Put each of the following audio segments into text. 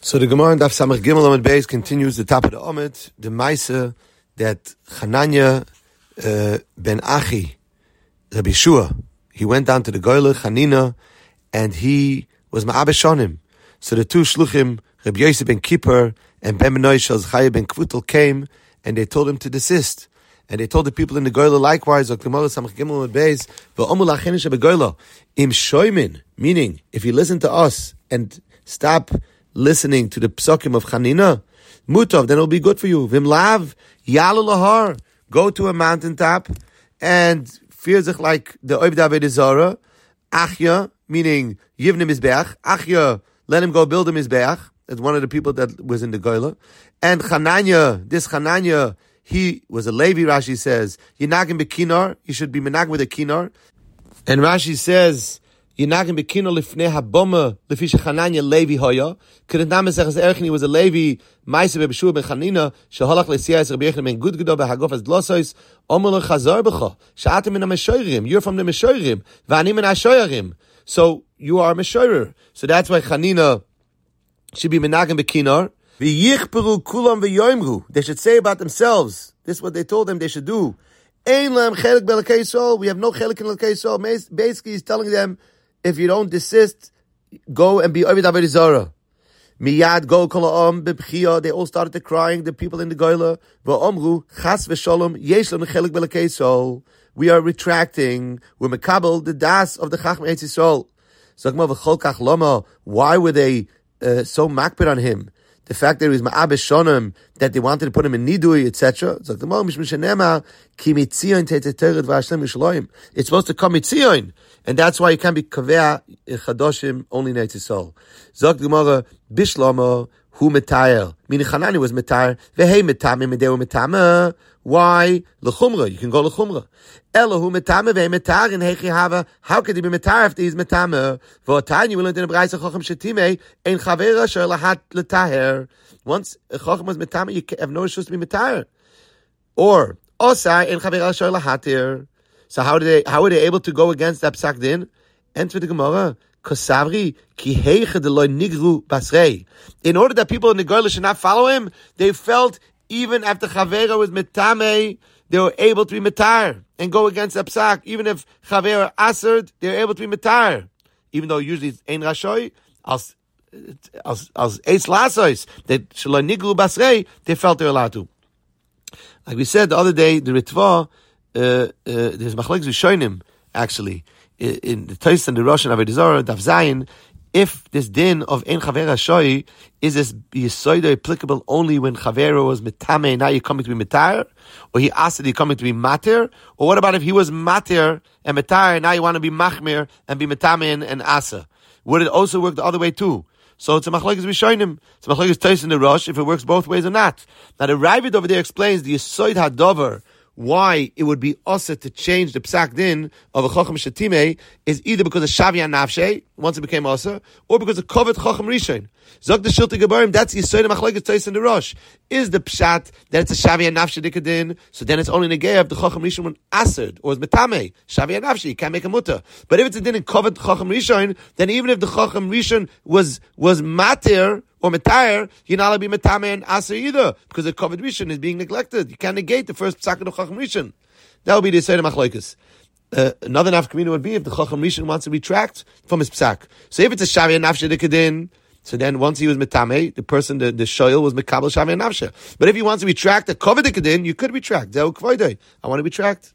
So the Gemara in Daf Samach Gimel Amud Beis continues the top of the Amud, the Maisa that Hananya ben Achi, Rabbi Yeshua, he went down to the Goyle, Hanina, and he was Ma'abeshonim. So the two Shluchim, Rabbi Yosef ben Kippur and Ben Benoy Chaya ben Kvutel came, and they told him to desist. And they told the people in the Goyle likewise, Im shoymin, meaning if you listen to us and stop listening to the psukim of Chanina, mutav, then it'll be good for you. Vim lav, yalu lahar, go to a mountaintop and fear zich like the Oivd Avodah Zarah. Achya, meaning yivne mizbeach. Achya, let him go build a mizbeach. That's one of the people that was in the Goyle. And Chananya, this Chananya, he was a Levi, Rashi says, Yinagim bekinar, you should be menagim with a kinar. And Rashi says, Yinagim bekinar lifnei haboma, lefisha Chananya Levi hoya. Kedem Mesechus Erechim, he was a Levi, Ma'aseh B'Yeshua ben Chanina, sheholach le'siyas Rabbi Yechon ben Gudgedo b'Hagov as Dlosos, Omer chazar b'cha, she'atem min ha-meshoirim, you're from the Meshoirim, v'ani min ha-shoyarim. So you are a Meshoirer. So that's why Chanina should be menagim bekinar. V'yichperu kulam v'yoimru. They should say about themselves. This is what they told them they should do. Ein lam chelik b'elokei Yisrael. We have no chelik in Elokei Yisrael. Basically, he's telling them, if you don't desist, go and be Oivd Avodah Zarah. Miyad go kol ha'am b'bchia. They all started crying. The people in the Goyle. V'omru chas v'sholom yesh lanu chelik b'elokei Yisrael. We are retracting. We're mekabel the das of the Chachmei Eretz Yisrael. Zogma v'chol kach lama. Why were they so makbid on him? The fact that he was ma'abesh shonim, that they wanted to put him in nidui, etc. It's supposed to come mitzion, and that's why you can't be kaveh chadoshim only in Eretz Yisrael. Zog the Gemara bishlama hu metayer. Meaning Hanani was metayer. Vehei metamim and they were metama. Why lechumra? You can go lechumra. Elahu metame vehei metar in hechi hava. How could he be metar if he's metame? V'otan you will learn in the Braisa chacham shetime ein chavera asher lahat letaher. Once a chacham was metame, you have no issues to be metar. Or osai ein chavera asher lahatir. So how were they able to go against that psak din? Enter the Gemara. Kosavri ki heicha deloy nigru basrei. In order that people in the Goyle should not follow him, they felt even after Chavera was metame, they were able to be metar and go against the psak. Even if Chavera aserd, they were able to be metar. Even though usually it's ein rashoy, as eis lasois, that shaloi nigru basrei, they felt they were allowed to. Like we said the other day, the Ritva, there's machlokes rishonim, actually, in the Tos and the Rosh and Avodah Zarah, Daf Zayin, if this din of Ein Chavera Shoy is this Yisoida applicable only when Chavera was Metame, now you're coming to be Metar, or he asked that you're coming to be Matir, or what about if he was Matir and Metar, and now you want to be Machmir and be Metame and Asa? Would it also work the other way too? So it's a machlokes rishonim. It's a machlokes Tos and the Rosh, if it works both ways or not. Now the Ravid over there explains the Yisoid HaDover, why it would be also to change the psak din of a chacham shetime is either because of shavya nafshe, once it became also, or because of kovet chacham rishon. Zog the shilti gebarim, that's yisoid machlokes Tos and the Rosh. Is the pshat that it's a shavya nafshe dikadin, so then it's only negay of the chacham rishon when aserd, or is metame, shavya nafshe, you can't make a mutter. But if it's a din in kovet chacham rishon, then even if the chacham rishon was matir, or metar, you're not allowed to be metame and aser either, because the kovet rishon is being neglected. You can't negate the first psak of the chacham rishon. That would be the Yisrael machlokes. Another nafkamina would be if the chacham rishon wants to retract from his psak. So if it's a shavya nafshe dikadin, so then once he was metame, the person, the shoyel was mekabel shavya nafshe. But if he wants to retract the kovet dikadin, you could retract. I want to retract.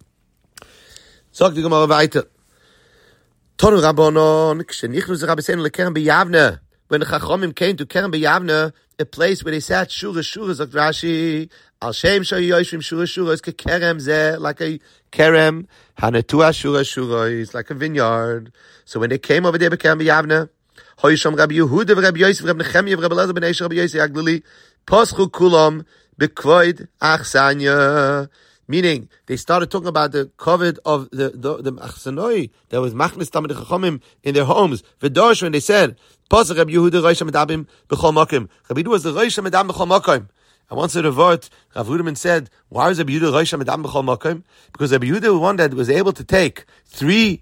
Sag die Gemara weiter. Tonu Rabbanon, kshenichnu ze Rabbeinu lekeren b'Yavne. When the Chachamim came to Kerem B'Yavne, a place where they sat Shura, Zok Rashi, Al Shem Shoyoshim Shura, is Kerem Zeh, like a Kerem, Hanetua Shura, is like a vineyard. So when they came over there, Kerem B'Yavne, Hoyisham Rabbi Yehuda, Rabbi Yosef, Rabbi Nechemia, Rabbi Elazar, Ben Eish, Rabbi Yosef, Aglili, Poschu Kulam, Bekvoid Achsanya. Meaning, they started talking about the COVID of the Achsanoi that was Machnis Tamid Chachamim in their homes. V'dorsh, when they said, Pasach Rabbi Yehuda Rosh HaMedabim B'chol Makom. Rabbi Yehuda was the Rosh HaMedabim B'chol Makom. And once in a word, Rav Ruderman said, why is Rabbi Yehuda Rosh HaMedabim B'chol Makom? Because Rabbi Yehuda was one that was able to take three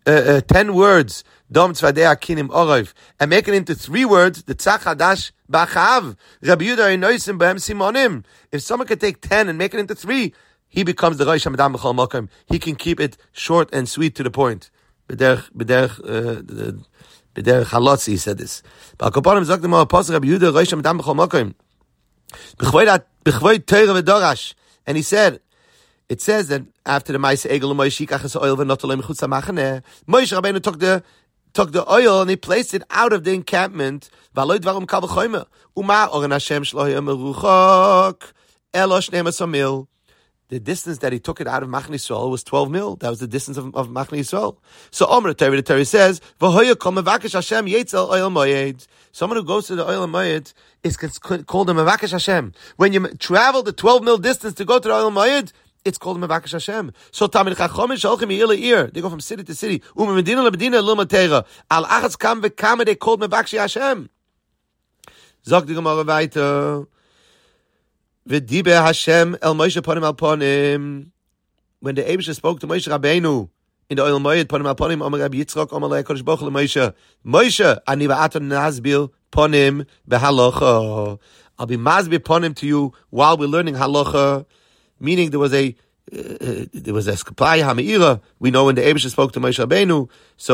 10 words, Dom Tzvadei Akinim Orov, and make it into 3 words, the Tzach Hadash B'Achav, Rabbi Yehuda Enoisim B'Hem Simonim. If someone could take 10 and make it into 3, he becomes the Rosh Hamadam B'Chol Mokom. He can keep it short and sweet to the point. B'derech Halotzi, he said this. B'Akoponim Zok Demo Apostle Rabbi Yehuda Rosh Hamadam B'Chol Mokom. B'chvoid Teira V'Dorash. And he said, it says that after the Ma'aseh Egel Moshe Yikach oil v'notolei mechutz hamachaneh, Moshe Rabbeinu took the oil and he placed it out of the encampment. V'aloi dvarim kal v'chomer. Uma oren Hashem shlo hayom meruchok elo shnei masar mil. The distance that he took it out of Machne Yisrael was 12 mil. That was the distance of Machne Yisrael. So Omer the Torah says, V'hoya kol mevakesh Hashem yetzel oil moyed. Someone who goes to the oil moyed is called a mevakesh Hashem. When you travel the 12 mil distance to go to the oil moyed, it's called Mevakesh Hashem. So Talmid Chacham shalchim eir le'ir. They go from city to city. Medina le'medina l'matera. Al achatz kam v'kam they called Mevakesh Hashem. Zok the Gemara weiter. V'diber Hashem el Moshe ponim al ponim. When the Eibusha spoke to Moshe Rabbeinu in the oil moed ponim al ponim, Omer Rabbi Yitzchak Omer le'Kodesh Baruch Hu Moshe. Moshe ani va'aton nazbil ponim behalacha. I'll be mazbir ponim to you while we're learning halacha. Meaning there was a skapaya ha'meira. We know when the Eibusha spoke to Moshe Rabbeinu, so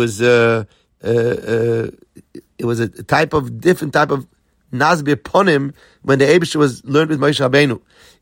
it was a different type of nazbir ponim when the Eibusha was learned with Moshe Rabbeinu.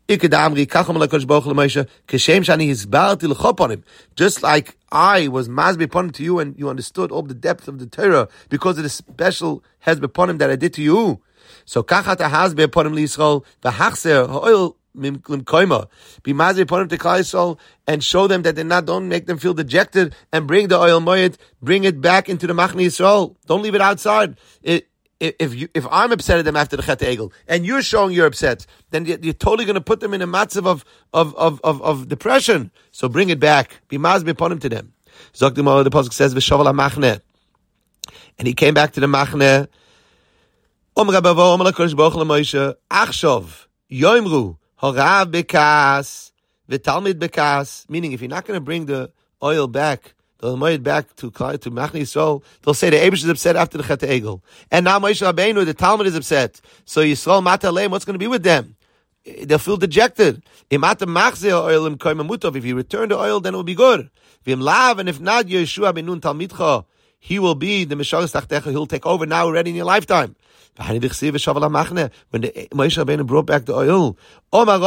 Just like I was mazbir ponim to you and you understood all the depth of the Torah because of the special hezbir ponim that I did to you. So kachat ha'hazbir ponim liYisrael v'hachser ha'oil be mazir ponim to Klal Yisrael and show them that don't make them feel dejected and bring the oil moed, bring it back into the Machne Yisrael. Don't leave it outside. If I'm upset at them after the Chet Egel and you're showing you're upset, then you're totally going to put them in a matzav of depression. So bring it back. Be mazir ponim to them. Zok the pasuk says v'shaval ha'machne, and he came back to the Machne. Omer Rabavo Omer LaKodesh Baruch Hu Moshe Achshov Yoimru Horav bekas, v'talmid bekas. Meaning, if you're not going to bring the oil back, the oil back to Machne Yisrael, they'll say the Eibush is upset after the Chet Egel. And now Moshe Rabbeinu, the Talmud is upset. So Yisrael Mata Aleim, what's going to be with them? They'll feel dejected. If you return the oil, then it will be good. And if not, Yeshua ben Nun Talmidcha, he will be the Mesharis Tachtecha, he'll take over now already in your lifetime. When the Moshe Rabbeinu brought back the oil, once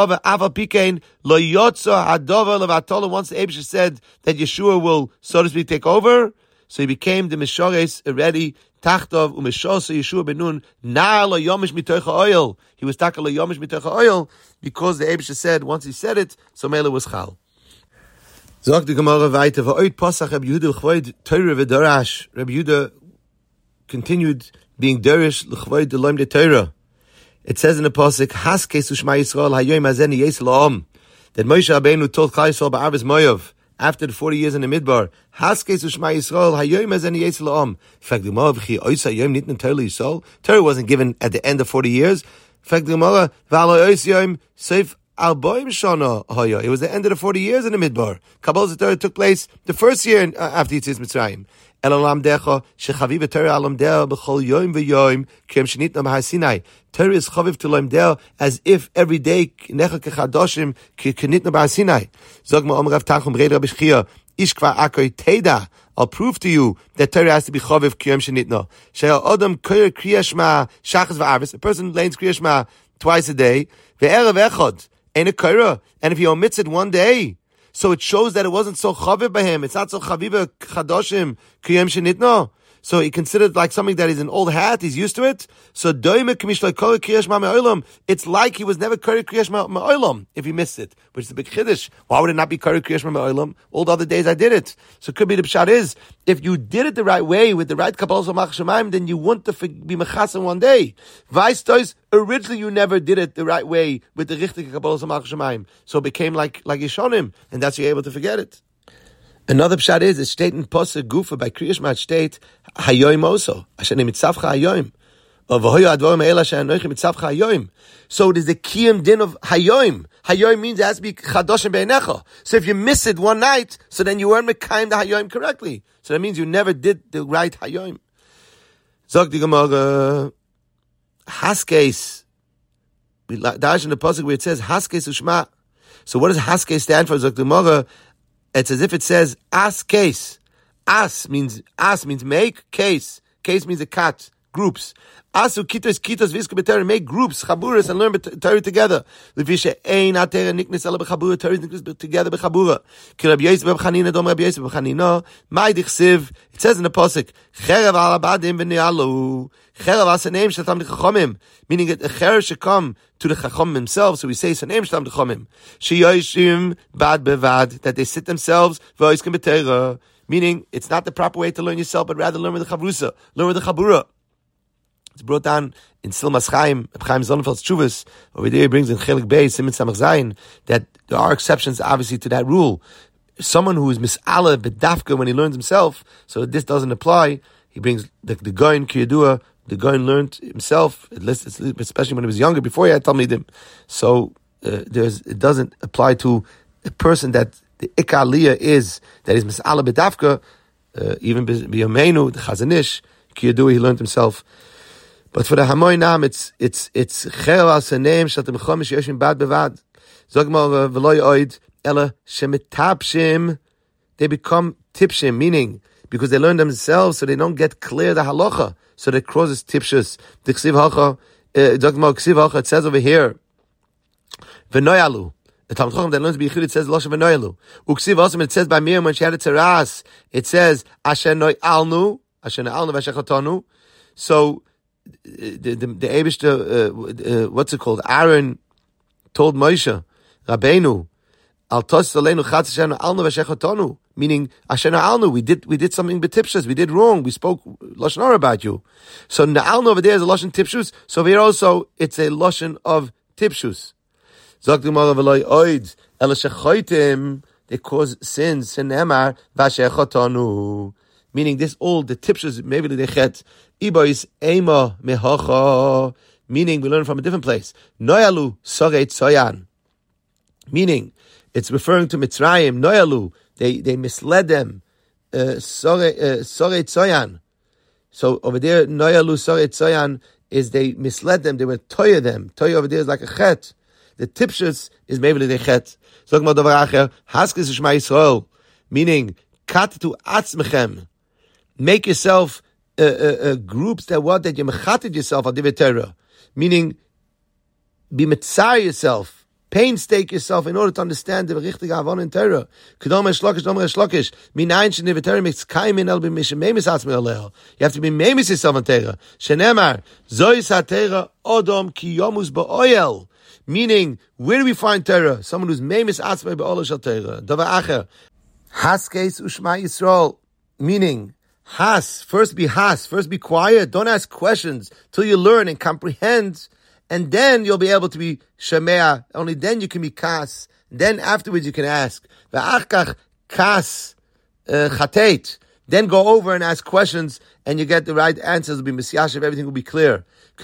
the Eibush said that Yeshua will, so to speak, take over, so he became the Mesharis already, Tachtov u'Meshos Yeshua ben Nun na lo yomish mitoich ha'oil. He was taka lo yomish mitoich ha'oil because the Eibush said once he said it, so Mela was chal. Zog the Gemara weiter. Va'oid Pasach Rabbi Yehuda l'chvoid Torah v'Dorash. Rabbi Yehuda continued being Dorish l'chvoid d'loim de Torah. It says in the pasuk Haskes u'Shma Yisrael hayoyim hazeni yes la'am, that Moshe Rabbeinu told Klal Yisrael ba'arvis Moav after the 40 years in the Midbar, Haskes u'Shma Yisrael hayoyim hazeni yes la'am. In fact, the Gemara v'chi oisa yom nitn Torah Yisrael. Torah wasn't given at the end of 40 years. In fact, the Gemara v'alo ois yom seif Alboim Shana Hoya. It was the end of the 40 years in the Midbar. Kabbalah Torah took place the first year after Yetzias Mitzrayim. El Alamdecha shechaviv Torah alamdeh b'chol yom v'yom kem shenitna b'Har Sinai. Torah is chaviv to lamdeh as if every day necha kechadoshim kenitna b'Har Sinai. Zog ma'om Rav Tanchum Reid Rabbi Shchia ish kvar akoy teda. I'll prove to you that Torah has to be chaviv kiyom shenitna. She'al odom koyer kriya shma shachas v'arvis. A person learns kriya shma twice a day. Ve'erev echad. Ain't a kaira, and if he omits it one day, so it shows that it wasn't so chaviv by him. It's not so chaviv chadoshim kiyem shenitno. So he considered like something that is an old hat. He's used to it. So it's like he was never kari kriyash ma'olam if he missed it, which is a big chiddush. Why would it not be kari kriyash ma'olam? All the other days I did it. So it could be the pshat is if you did it the right way with the right kabbalah samach shemaim, then you wouldn't be mechas in one day. Vice does. Originally, you never did it the right way with the richtig kabbalah samach shemaim, so it became like Yishonim, and that's you're able to forget it. Another pshat is it's stated in Pasuk Gufa by Kriyash Mat state Hayoim also. Asher nemitzavcha Hayoim. So it is the kiyum din of hayoim. Hayoim means it has to be chadoshim be'enecha. So if you miss it one night, so then you weren't mekayim the hayoim correctly. So that means you never did the right hayoim. Zog the Gemara, haskes. Dash in the pasuk where it says haskes ushma. So what does haskes stand for? Zog the Gemara, it's as if it says as case. As means make, case. Case means a cat, groups. Asu kitos visku b'Torah, make groups, chaburas, and learn Torah together. Levisha ein atera niknes ala b'chabura, Torah is niknes together b'chabura. Ki Rabbi Yosef b'chanina, dom Rabbi Yosef b'chanina, mai dichsiv, it says in the pasuk, cherev ala badim v'ne'alu, cherev asa name shatam d'chachomim, meaning that the cherev should come to the chachomim themselves, so we say sanem shatam d'chachomim, sheyoshim bad bevad, that they sit themselves, v'oiskim b'Torah, meaning it's not the proper way to learn yourself, but rather learn with the chavrusa, learn with the chabura. It's brought down in Silmas Chaim, Chaim Sonnenfeld's Chuvas. Over there he brings in Chelik Bey, Simon Samach Zayin, that there are exceptions obviously to that rule. Someone who is mis'ala b'dafka when he learns himself, so this doesn't apply. He brings the Goyin Kiyadua, the Goyin learned himself, especially when he was younger, before he had Talmidim. So it doesn't apply to a person that the Ikaliyah is, that is mis'ala b'dafka, even b'yomeinu, the Chazanish, Kiyadua, he learned himself. But for the Hamoy Nam, it's Cheras a name Shatem Chomish Yoshim Bad Bevad. Zogmar Veloy Oid Ella Shemitapshim. They become tipshim, meaning because they learn themselves, so they don't get clear the halacha, so that causes tipshus. The Ksiv Hacha, Zogmar Ksiv Hacha. It says over here, V'noyalu. The Talmud Chacham that learns to be Yichud, it says Losha V'noyalu. Uksiv Hacha, it says by Miriam when she had a teras, it says Asher Noyalnu, Asher Noyalnu V'Ashechatonu. So the Eibishter, what's it called? Aaron told Moshe, Rabbeinu, Al tos aleinu chatz Asher alnu v'shechatonu, meaning Asher alnu, we did something betipshus, we did wrong, we spoke lashon hara about you. So na'alnu over there is a lashon tipshus. So here also it's a lashon of tipshus. Zok Gemara v'loy oid ela shechoitim, they cause sins. Senemar v'shechatonu. Meaning this all the tipshus maybe the chet ibois ema mehacha, meaning we learn from a different place. Noyalu sorei tzoyan, meaning it's referring to Mitzrayim. Noyalu, they misled them. Sorei tzoyan. So over there, noyalu sorei tzoyan is they misled them. They were toya them. Toya over there is like a chet. The tipshus is maybe the chet. Zog mal davar acher haskes Shema Yisrael, meaning kat to atzmechem. Make yourself groups that you mechated yourself al divrei Torah, meaning be mitzar yourself, painstake yourself in order to understand the richtige avon in Torah. Kedom eshlokish, dom eshlokish. Minayin sheniv Torah makes kaimin el b'mishem memis atzmi aleha. You have to be memis yourself on Torah. Shenemar zois ha-Torah odom ki yomus ba'oyel. Meaning, where do we find Torah? Someone who's memis atzmi ba'olah shal Torah. Davar acher haskes u'shma Yisrael, meaning first be quiet, don't ask questions till you learn and comprehend, and then you'll be able to be shemea, only then you can be kas, then afterwards you can ask. V'achkach kas chatet, then go over and ask questions, and you get the right answers, will be misyashiv, everything will be clear.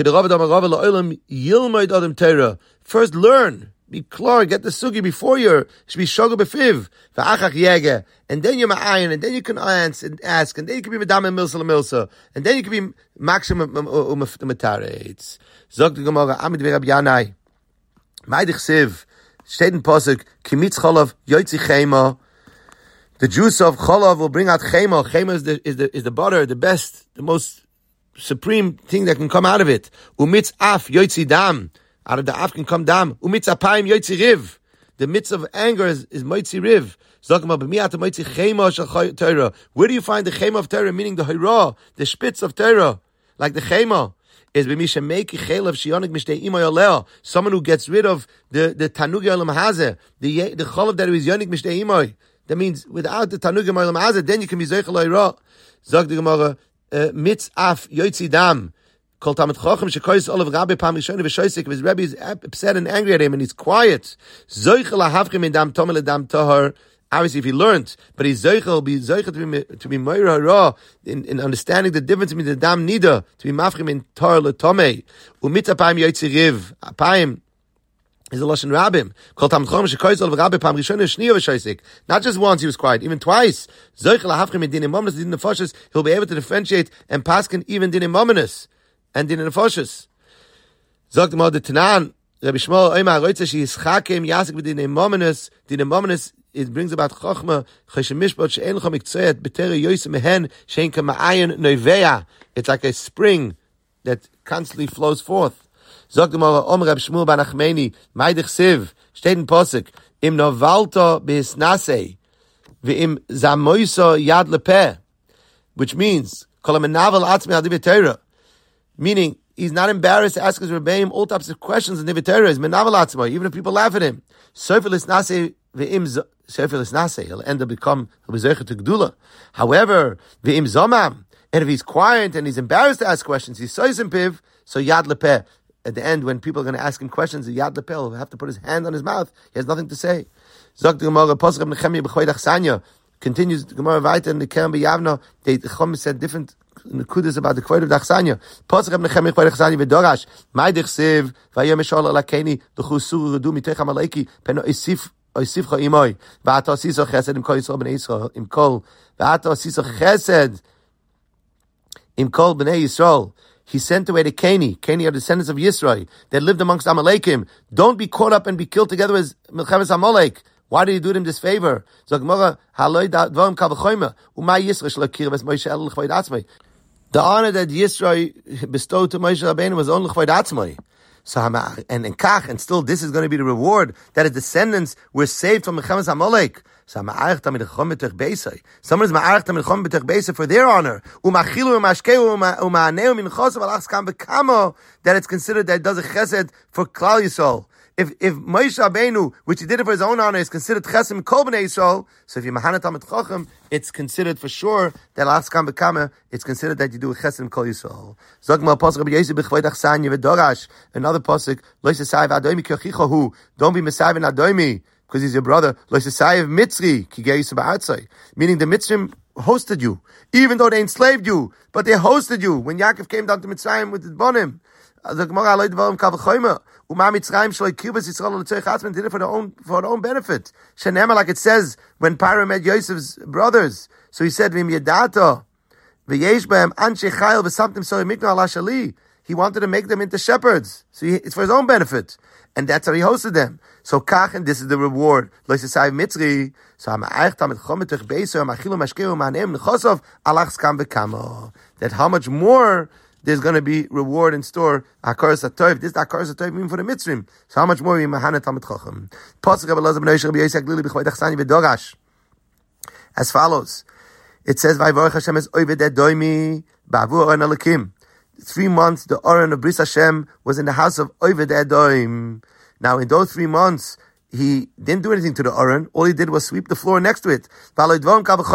First learn. Be klar, get the sugi before you should be shoga befiv, va'achach yege, and then you're ma'ayin, and then you can answer and ask, and then you can be medam milsa lemilsa, and then you can be maximum umetaretz. Zog the Gemara, Amid ve'Rab Yanai, Ma'idich Siv, steht in Posuk, Kimitz Cholav Yoitzi Chema. The juice of Cholav will bring out Chema. Chema is the butter, the best, the most supreme thing that can come out of it. Umitz Af Yoitzi Dam. Out of the af can come dam. Umitzapayim yoitzi riv. The midst of anger is moitzi riv. Where do you find the chema of Torah? Meaning the hira, the spitz of Torah, like the chema is b'misha meiki chelav shiyonik mishtei imoy oleo. Someone who gets rid of the tanugi olam hazeh, the cholav that is yonik mishtei imoy. That means without the tanugi olam hazeh, then you can be zeichel hira. Zog the Gemara, mitz af yoitzi dam. Called Talmud Chacham shekoyis olav Rabbi Pam Rishoni v'shoisik. His Rebbe is upset and angry at him, and he's quiet. Zoichel ahavchim in dam tomel dam tahar Obviously, if he learned, but he's zeichel, be zeichel to be moira hara in understanding the difference between the dam nida to be mafchim in tar letome umit apayim yotziriv apayim is a lashon rabbim. Kol tam chom shekoyzol v'rabbi pam rishon shniya v'shoisik. Not just once he was quiet, even twice. Zeichel hafchim in dinim mominus dinim nefoshes. He'll be able to differentiate and paskin even dinim mominus and dinim nefoshes. Zogt mal the Tanan. Rabbi Shmuel Oimar Roitze she is chakim yasik v'dinim mominus. Dinim mominus. It brings about chokhmah cheshem mishpat she'en chom iktzeit b'terei yoyse mehen she'en kama'ayin noivea. It's like a spring that constantly flows forth. Zogt the Gemara Om Reb Shmuel bar Nachmani Meidich Siv steht in Posuk im novalto b'hisnasei v'im zamoiso yad lepeh, which means kol hamenavel atzmi al divrei Torah, meaning he's not embarrassed to ask his rebbeim all types of questions in divrei Torah. He's menavel atzmi, even if people laugh at him. Sofer l'snasei v'im Sefer l'snasei, he'll end up he'll be zeicher to Gedula. However, v'im zomam, and if he's quiet and he's embarrassed to ask questions, he's soisim piv, so yad lepeh. At the end, when people are going to ask him questions, the yad lepeh will have to put his hand on his mouth. He has nothing to say. Zok the Gemara, Posach Reb Nechemia b'choy dachsanya, continues the Gemara weiter in the Kerem b'Yavno. The Chum said different nekudas about the Kvoid of Dachsanya. Posach Reb Nechemia b'choy dachsanya v'dorash, Maidich siv, v'ayom eshol alakeni, d'chusur redu mitech amaleki, peno Oisivcha imoy, v'ata osiso chesed im kol Yisrael b'nei Yisrael, im kol, v'ata osiso chesed im kol b'nei Yisrael. He sent away the Keni. Keni are descendants of Yisrael that lived amongst Amalekim. Don't be caught up and be killed together with Milchemes Amalek. Why did he do them this favor? The honor that Yisrael bestowed to Moshe Rabbeinu was only L'chvoid Atzmai. So, and still this is going to be the reward that his descendants were saved from Milchemes Amalek. So someone is ma'arech tamid chom b'tech beisa for their honor. That it's considered that it does a chesed for Klal Yisrael. If Moshe Rabbeinu, which he did it for his own honor, is considered chesed kol b'nei Yisrael, so if you mahanat tamid chochem, it's considered for sure that alachs kam b'kama, it's considered that you do a chesed kol Yisrael. Zogma pasuk Rabbi Yosef b'chvoid achsanya v'dorash. Another pasuk, lo yisasayiv adomi k'yochicha hu. Don't be mesayiv in adomi, because he's your brother. Lo yisasayiv mitzri ki geis ba'atzai. Meaning the Mitzrim hosted you, even though they enslaved you, but they hosted you. When Yaakov came down to Mitzrayim with his bonim, the Gemara aloi dvarim kavachayma. Uma Mitzrayim shloi kibas Yisrael l'tzei chatzman did it for their own benefit. Shenema, like it says when Paro met Yosef's brothers. So he said, "V'im yadato v'yesh b'hem anshe chayil v'samtim sori mikno ala shali." He wanted to make them into shepherds. So it's for his own benefit. And that's how he hosted them. So kach, and this is the reward. Lo yisasayiv mitzri. So ha'ma'ayich tamid chom b'tech beiso ha'machilu mashkeu ma'aneim nechosov alachs kam v'kamo. That how much more there's going to be reward in store. Hakaras HaTov. This is the Hakaras HaTov even for the Mitzrim. So how much more we mahana Talmid Chacham. Pasuk Rabbi Elazar ben Yosher Rabbi Yosef Glili b'chvoid achsani v'dorash. As follows. It says, Vayvorech Hashem es oived edoimi ba'avur oren alakim. 3 months, the Oren of Bris Hashem was in the house of Oived Edoim. Now, in those 3 months, he didn't do anything to the Oren. All he did was sweep the floor next to it. He wasn't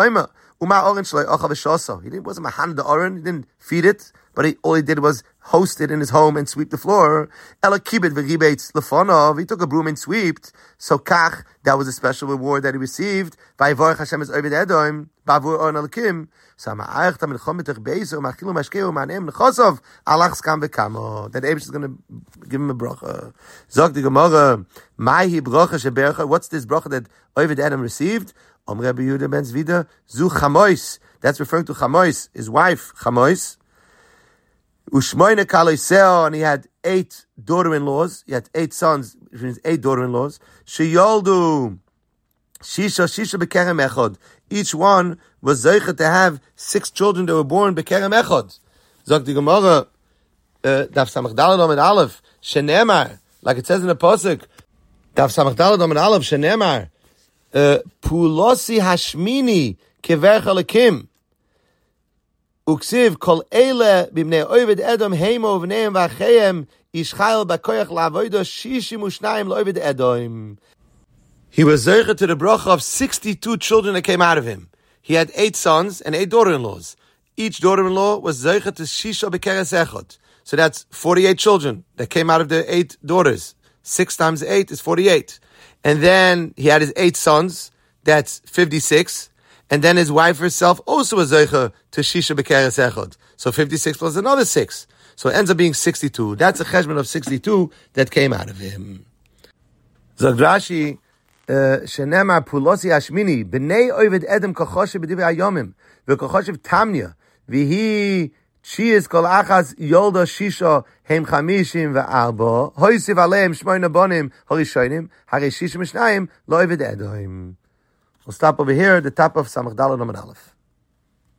mahan the Oren. He didn't feed it. But all he did was host it in his home and sweep the floor. He took a broom and swept. So kach, that was a special reward that he received. That Abish is going to give him a bracha. Zog the Gemara, what's this bracha that Oved Edom received? That's referring to Chamois, his wife Chamois. Ushmoyne kaloiseo, and he had 8 daughter-in-laws. He had 8 sons, which means 8 daughter-in-laws. Sheyoldu shisha bekerem echod. Each one was zeicha to have 6 children that were born bekerem echod. Zog the Gemara, daf samach daled and aleph shenemar, like it says in the pasuk, daf samach daled and aleph shenemar, pulosi hashmini kevercha lekim. Uksiv kol eile b'bnei Oved Edom heimo v'neim v'achayim ishchayel b'koyach la'avoida 62 l'Oved Edom. He was zeicha to the bracha of 62 children that came out of him. He had 8 sons and 8 daughter-in-laws. Each daughter-in-law was zeicha to shisha b'keres echot. So that's 48 children that came out of the 8 daughters. 6 times 8 is 48. And then he had his 8 sons that's 56. And then his wife herself also was Zeicha to Shisha Bekeres Echad. So 56 plus another 6. So it ends up being 62. That's a cheshbon of 62 that came out of him. Zog Rashi, Shenema Pulosi Ashmini, B'nei Oived Edem Kochoshev B'divei Hayomim, V'Kochoshev Tamnia, V'hi Chiz Kol Achas Yolda Shisha Hem Chamishim V'Arba, Hoisiv Aleim Shmoyna Bonim Horishonim, Hare Shishim Shnayim Lo Oived Edom. We'll stop over here at the top of Samach Daled Amud Aleph.